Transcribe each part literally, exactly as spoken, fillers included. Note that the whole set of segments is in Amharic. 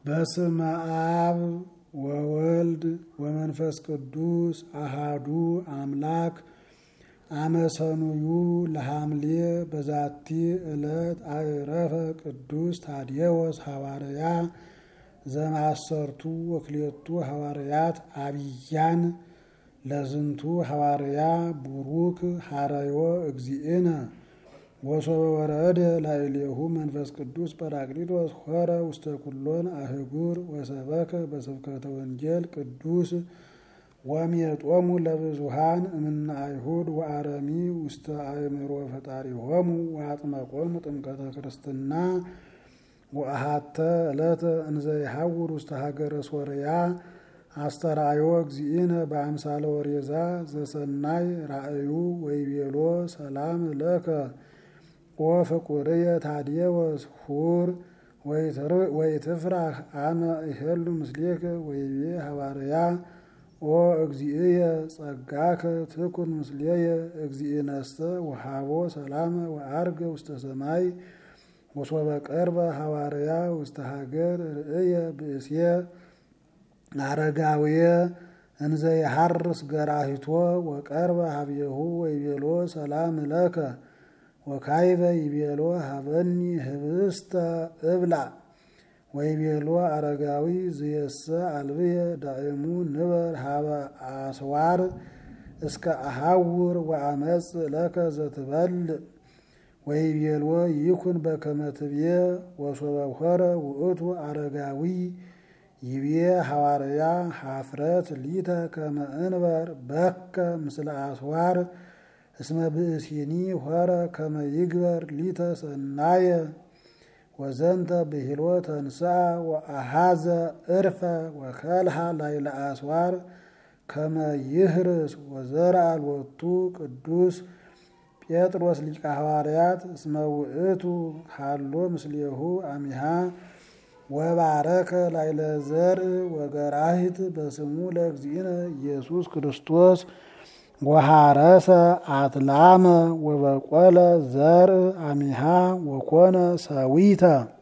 በስመ አብ ወወልድ ወመንፈስ ቅዱስ አሃዱ አምላክ አመሰኑዩ ለሐምሌ በዛቲ ዕለት አዕረፈ ቅዱስ ታዴዎስ ሐዋርያ ዘማሰርቱ ወክልኤቱ ሐዋርያት አብያን ለዝንቱ ሐዋርያ ቡሩክ ሐረዮ እግዚእነ ወሶበ ወረደ ላዕሌሁ መንፈስ ቅዱስ ጰራቅሊጦስ ሖረ ውስተ ኩሎን አህጉር ወሰበከ በስብከተ ወንጌል ቅዱስ ወሜጦሙ ለብዙሃን እምነ አይሁድ ወአረሚ ውስተ አእምሮ ፈጣሪሆሙ ወአጥመቆሙ ጥምቀተ ክርስትና ወአሐተ ዕለተ እንዘ ይሐውር ውስተ ሀገረ ሶርያ አስተርአዮ እግዚእነ በአምሳለ ወሬዛ ዘሰናይ ራእዩ ወይቤሎ ሰላም ለከ ወፍቁርየ ታዴዎስ ሁር ወይትፍራህ አመ ይሄሉ ምስሌከ ወይቤ ሐዋርያ ኦ እግዚእየ ጸጋከ ትኩን ምስሌየ እግዚእነሰ ወሃቦ ሰላም ወአርገ ውስተ ሰማይ ወሶበ ቀርበ ሐዋርያ ውስተ ሀገር ርእየ ብእስየ አረጋውየ እንዘ ይሐርስ ገራሂቶ ወቀርበ ሀቤሁ ወይቤሎ ሰላም ለከ ወካይበ ይቤሎ ሀበኒ ህብስተ እብላ ወይቤሎ አረጋዊ ዝየሰ አልብየ ዳእሙ ንበር ሀበ አስዋር እስከ አሐውር ወአመጽ ለከ ዘትበልዕ ወይቤሎ ይኩን በከመ ትብየ ወሶበ ሖረ ውእቱ አረጋዊ ይቤ ሐዋርያ ኀፍረት ሊተ ከመ እንበር በከ ምስለ አስዋር እስመ ብእሲኒ ሖረ ከመ ይግበር ሊተ ሰናየ ወዘንተ ብሂሎ ተንሥአ ወአሃዘ ዕርፈ ወከልሃ ላዕለ አስዋር ከመ ይህርስ ወዘርአ ሎቱ ቅዱስ ጴጥሮስ ሊቀ ሐዋርያት እስመ ውእቱ ሀሎ ምስሌሁ አሚሃ ወባረከ ላዕለ ዘርእ ወገራሂት በስሙ ለእግዚእነ ኢየሱስ ክርስቶስ ወሐረሰ አትላመ ወበቆለ ዘርእ አሚሃ ወኮነ ሰዊተ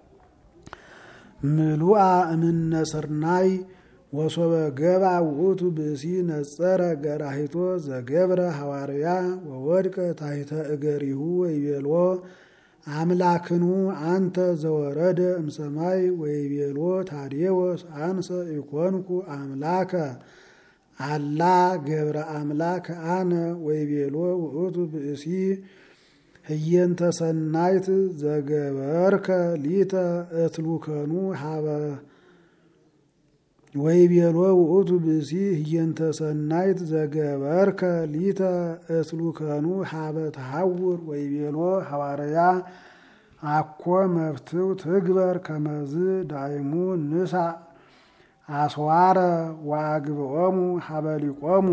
ምሉአ እምነ ስርናይ ወሶበ ገባ ውእቱ ብእሲ ነጸረ ገራሂቶ ዘገብረ ሐዋርያ ወወድቀ ታሕተ እገሪሁ ወይቤሎ አምላክኑ አንተ ዘወረደ እምሰማይ ወይቤሎ ታዴዎስ አንሰ ኢኮንኩ አምላከ አላ ገብረ አምላክ አነ ወይቤሎ ውእቱ ብእሲ ህየንተ ሰናይት ዘገበርከ ሊተ እትሉከኑ ሀበ ወይቤሎ ውእቱ ብእሲ ህየንተ ሰናይት ዘገበርከ ሊተ እትሉከኑ ሀበ ተሐውር ወይቤሎ ሐዋርያ አኮ መፍትው ትግበር ከመዝ ዳይሙ ንሳ አስዋረ ወአግብኦሙ ሀበሊቆሙ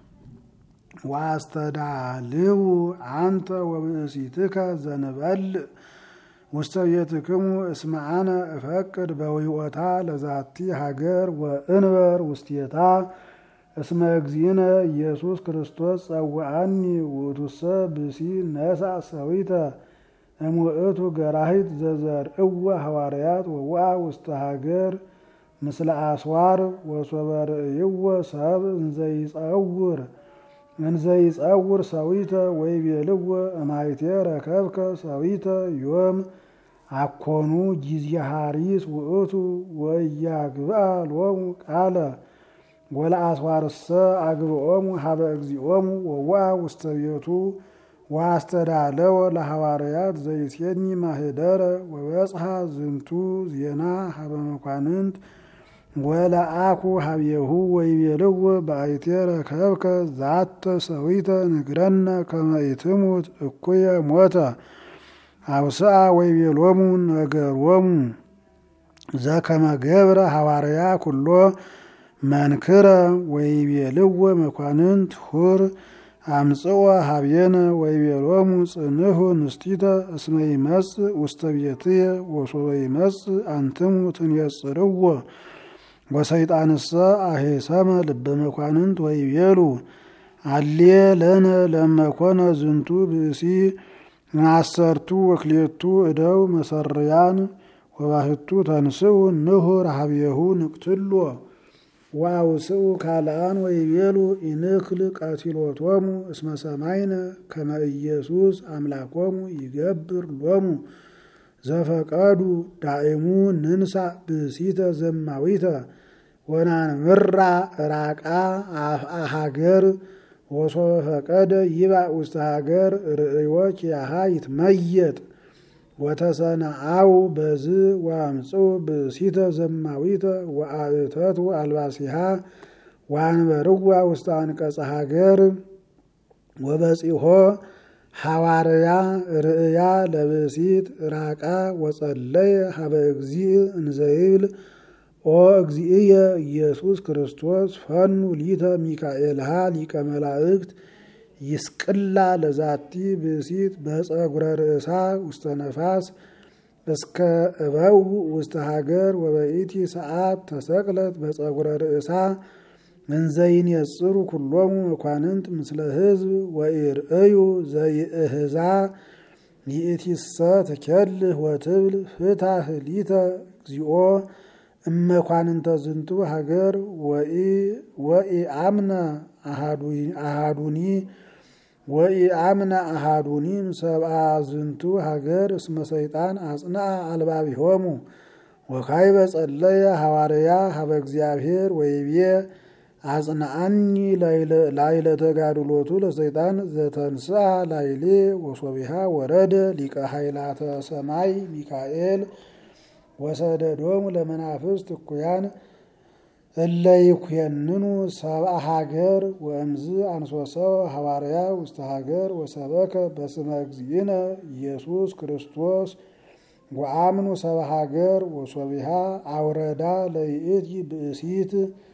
ወአስተዳልው አንተ ወብእሲትከ ዘንበልዕ ውስተ ቤትክሙ እስመ አነ እፈቅድ በዊኦታ ለዛቲ ሀገር ወእንበር ውስቴታ እስመ እግዚእነ ኢየሱስ ክርስቶስ ጸውዐኒ ውእቱሰ ብእሲ ነሣ ሰዊተ እምውእቱ ገራሂት ዘዘርእዎ ሐዋርያት ወውአ ውስተ ሀገር ምስለ አስዋር ወሶበ ርእይዎ ሰብ እንዘይጸውር እንዘይጸውር ሰዊተ ወይቤልዎ እማይቴ ረከብከ ሰዊተ ዮም አኮኑ ጊዜ ሐሪስ ውእቱ ወያግብአ ሎሙ ቃለ ወለአስዋርሰ አግብኦሙ ሀበ እግዚኦሙ ወውአ ውስተ ቤቱ ወአስተዳለወ ለሐዋርያት ዘይሴኒ ማህደረ ወበጽሐ ዝንቱ ዜና ሀበ መኳንንት ወለአኩ ሀቤሁ ወይቤልዎ በአይቴ ረከብከ ዛተ ሰዊተ ንግረነ ከመ ኢትሙት እኩየ ሞተ አውስአ ወይቤሎሙ ነገሮሙ ዘከመ ገብረ ሐዋርያ ኩሎ መንክረ ወይቤልዎ መኳንንት ሁር አምጽኦ ሀቤነ ወይቤሎሙ ጽንሑ ንስቲተ እስመ ይመጽእ ውስተ ቤትየ ወሶበ ይመጽእ አንትሙ ትንየጽርዎ ወሰይጣንሰ አሄሰመ ልበ መኳንንት ወይቤሉ አሌ ለነ ለመኮነ ዝንቱ ብእሲ አሰርቱ ወክልኤቱ እደው መሰርያን ወባህቱ ተንስኡ ንሁር ሀብየሁ ንቅትሎ ወአውስኡ ካልአን ወይቤሉ ኢንክል ቀቲሎቶሙ እስመ ሰማይነ ከመ ኢየሱስ አምላኮሙ ይገብር ሎሙ ዘፈቀዱ ዳእሙ ንንሳ ብእሲተ ዘማዊተ ወናንምራ ራቃ አፍአ ሀገር ወሶበ ፈቀደ ይባእ ውስተ ሀገር ርእዮ ኪያሃ ይትመየጥ ወተሰነአው በዝ ወአምጽኡ ብእሲተ ዘማዊተ ወአእተቱ አልባሲሃ ወአንበርዋ ውስተ አንቀጸ ሀገር ወበጺሖ ሐዋርያ ርእያ ለብእሲት ራቃ ወጸለየ ሀበ እግዚእ እንዘይብል ኦ እግዚእየ ኢየሱስ ክርስቶስ ፈኑ ሊተ ሚካኤልሃ ሊቀ መላእክት ይስቅላ ለዛቲ ብእሲት በጸጉረ ርእሳ ውስተ ነፋስ እስከ እበው ውስተ ሀገር ወበኢቲ ሰዓት ተሰቅለት በጸጉረ ርእሳ እንዘይን የጽሩ ኩሎሙ መኳንንት ምስለ ህዝብ ወኢርእዩ ዘይእህዛ ይእቲሰ ትኬልህ ወትብል ፍታህ ሊተ እግዚኦ እመኳንንተ ዝንቱ ሀገር ወኢአምነ አሃዱኒ ወኢአምነ አሃዱኒ ሰብአ ዝንቱ ሀገር እስመ ሰይጣን አጽንዐ አልባቢሆሙ ወካይበ ጸለየ ሐዋርያ ሀበ እግዚአብሔር ወይቤ አጽንዐኒ ላይለ ተጋድሎቱ ለሰይጣን ዘተንስአ ላይሌ ወሶቢሃ ወረደ ሊቀ ኃይላተ ሰማይ ሚካኤል ወሰደዶሙ ለመናፍስት እኩያን እለ ይኩየንኑ ሰብአ ሀገር ወእምዝ አንሶሰው ሐዋርያ ውስተ ሀገር ወሰበከ በስመ እግዚእነ ኢየሱስ ክርስቶስ ወአምኑ ሰብአ ሀገር ወሶቢሃ አውረዳ ለይእቲ ብእሲት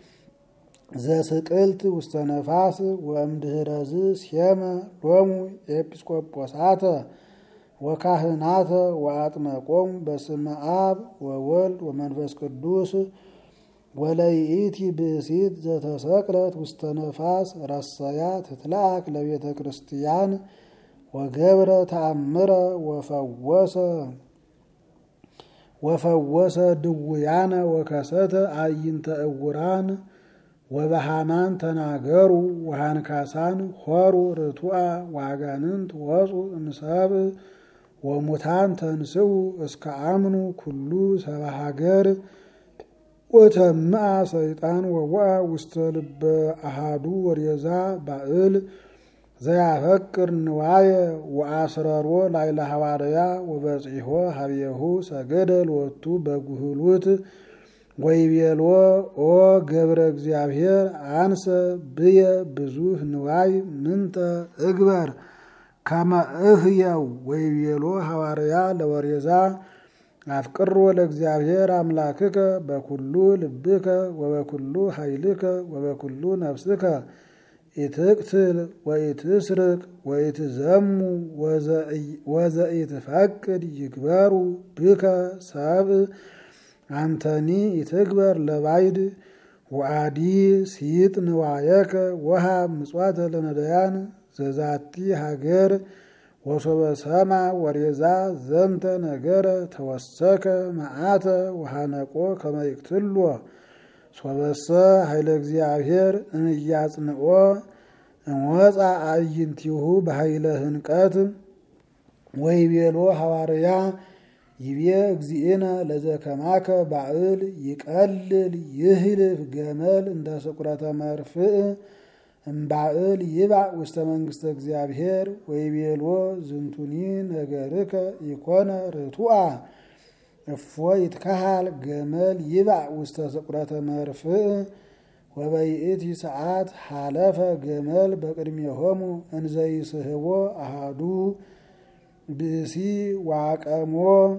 ዘስቅልት ውስተ ነፋስ ወእምድኅረዝ ሴመ ሎሙ ኤጲስቆጶሳተ ወካህናተ ወአጥመቆሙ በስመ አብ ወወልድ ወመንፈስ ቅዱስ ወለይእቲ ብእሲት ዘተሰቅለት ውስተ ነፋስ ረሰያ ትትላክ ለቤተ ክርስቲያን ወገብረ ተአምረ ወፈወሰ ወፈወሰ ድውያነ ወከሰተ አዕይንተ እውራን ወበሃማን ተናገሩ ወሃንካሳን ሆሩ ርቱዐ ወአጋንንት ወፁ እምሰብእ ወሙታን ተንስኡ እስከ አምኑ ኩሉ ሰብአ ሀገር ወተምአ ሰይጣን ወወአ ውስተ ልበ አሃዱ ወሬዛ ባእል ዘያፈቅር ንዋየ ወአስረሮ ላይለ ሐዋርያ ወበጽሖ ሀብየሁ ሰገደ ሎቱ በጉህሉት ወይቤሎ ኦ ገብረ እግዚአብሔር አንሰ ብየ ብዙህ ንዋይ ምንተ እግበር ከመ እህየው ወይቤሎ ሐዋርያ ለወሬዛ አፍቅሮ ለእግዚአብሔር አምላክከ በኩሉ ልብከ ወበኩሉ ኃይልከ ወበኩሉ ነፍስከ ኢትቅትል ወኢትስርቅ ወኢትዘሙ ወዘኢትፈቅድ ይግበሩ ብከ ሰብእ አንተኒ ኢትግበር ለባይድ ወአዲ ሲጥ ንዋየከ ወሃብ ምጽዋተ ለነዳያን ዘዛቲ ሀገር ወሶበ ሰማ ወሬዛ ዘንተ ነገረ ተወሰከ መዓተ ወሃነቆ ከመ ይቅትሎ ሶበሰ ኃይለ እግዚአብሔር እንያጽንኦ እንወፃ አዕይንቲሁ በኃይለ ህንቀት ወይቤሎ ሐዋርያ ይቤ እግዚእነ ለዘከማከ ባእል ይቀልል ይህልፍ ገመል እንደ ስቁረተ መርፍእ እምባእል ይባእ ውስተ መንግስተ እግዚአብሔር ወይቤሎ ዝንቱኒ ነገርከ ይኮነ ርቱዐ እፎ ይትከሃል ገመል ይባእ ውስተ ስቁረተ መርፍእ ወበይእቲ ሰዓት ሓለፈ ገመል በቅድሜሆሙ እንዘ ይስህቦ አሃዱ ብእሲ ዋቀሞ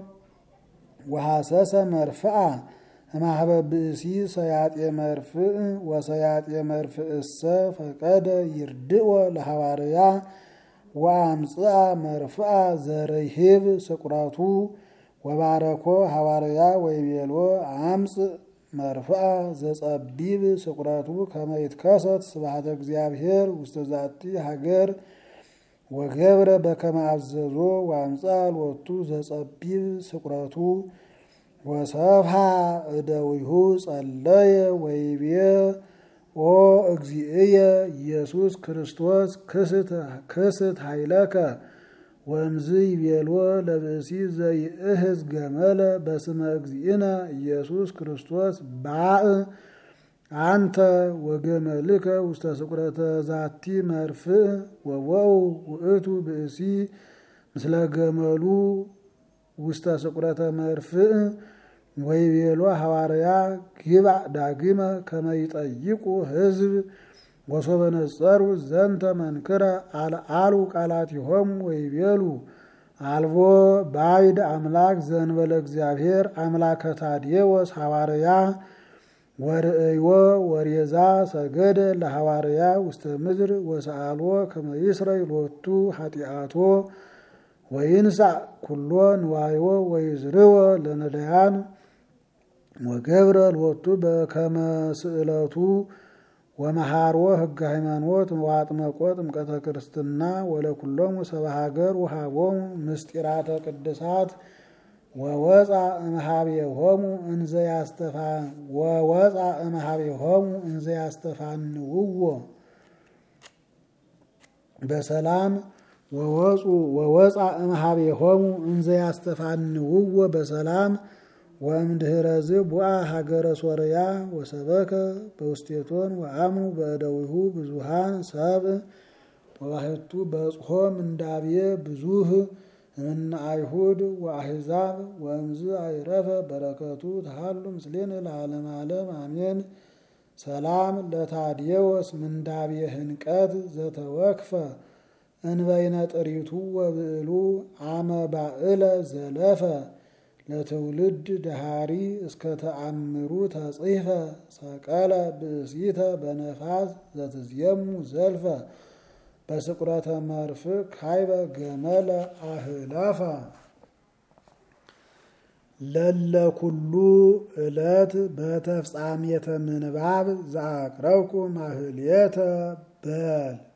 ወሐሰሰ መርፍአ እማህበ ብእሲ ሰያጤ መርፍእ ወሰያጤ መርፍእሰ ፈቀደ ይርድኦ ለሐዋርያ ወአምጽአ መርፍአ ዘርሂብ ስቁረቱ ወባረኮ ሐዋርያ ወይቤሎ አምጽእ መርፍአ ዘጸቢብ ስቁረቱ ከመ ይትከሰት ስብሐተ እግዚአብሔር ውስተ ዛቲ ሀገር ወገብረ በከመ አዘዞ ወአምጽአ ሎቱ ዘጸቢብ ስቁረቱ ወሰብሃ እደዊሁ ጸለየ ወይቤ ኦ እግዚእየ ኢየሱስ ክርስቶስ ክስት ኃይለከ ወምዝ ይቤሎ ለብእሲ ዘይእህዝ ገመለ በስመ እግዚእነ ኢየሱስ ክርስቶስ ባእ አንተ ወገመልከ ውስተ ስቁረተ ዛቲ መርፍእ ወወው ውእቱ ብእሲ ምስለ ገመሉ ውስተ ስቁረተ መርፍእ ወይቤሎ ሐዋርያ ግብዕ ዳግመ ከመ ይጠይቁ ሕዝብ ወሶበ ነጸሩ ዘንተ መንክረ አልዓሉ ቃላቲሆሙ ወይቤሉ አልቦ ባዕድ አምላክ ዘእንበለ እግዚአብሔር አምላከ ታዴዎስ ሐዋርያ ወርእዮ ወሬዛ ሰገደ ለሐዋርያ ውስተ ምድር ወሰአልዎ ከመ ይስረይ ሎቱ ኃጢአቶ ወይንሳእ ኩሎ ንዋዮ ወይዝርወ ለነዳያን ወገብረ ሎቱ በከመ ስእለቱ ወመሃሮ ሕገ ሃይማኖት ወአጥመቆ ጥምቀተ ክርስትና ወለኩሎሙ ሰብአ ሀገር ወሃቦሙ ምስጢራተ ቅድሳት ወወፃ እምኀቤሆሙ እንዘ ያስተፋ ወወፃ እምኀቤሆሙ እንዘ ያስተፋንውዎ በሰላም ወወፁ ወወፃ እምኀቤሆሙ እንዘ ያስተፋንውዎ በሰላም ወእምድኅረ ዝቡአ ሀገረ ሶርያ ወሰበከ በውስቴቶን ወአምኑ በእደዊሁ ብዙሃን ሰብእ ወባሕቱ በጽሖ ምንዳቤ ብዙህ እምነ አይሁድ ወአሕዛብ ወእምዝ አይረፈ በረከቱ ተሃሉ ምስሌነ ለዓለመ ዓለም አሜን። ሰላም ለታዴዎስ ምንዳቤ ህንቀት ዘተወክፈ እንበይነ ጥሪቱ ወብዕሉ አመ ባዕለ ዘለፈ ለትውልድ ደሃሪ እስከ ተአምሩ ተጽሕፈ ሰቀለ ብእሲተ በነፋስ ዘትዝየሙ ዘልፈ በስቁረተ መርፍእ ካይበ ገመለ አህለፈ ለለኩሉ ዕለት በተፍጻሜተ ምንባብ ዘአቅረብኩ ማህሌተ በል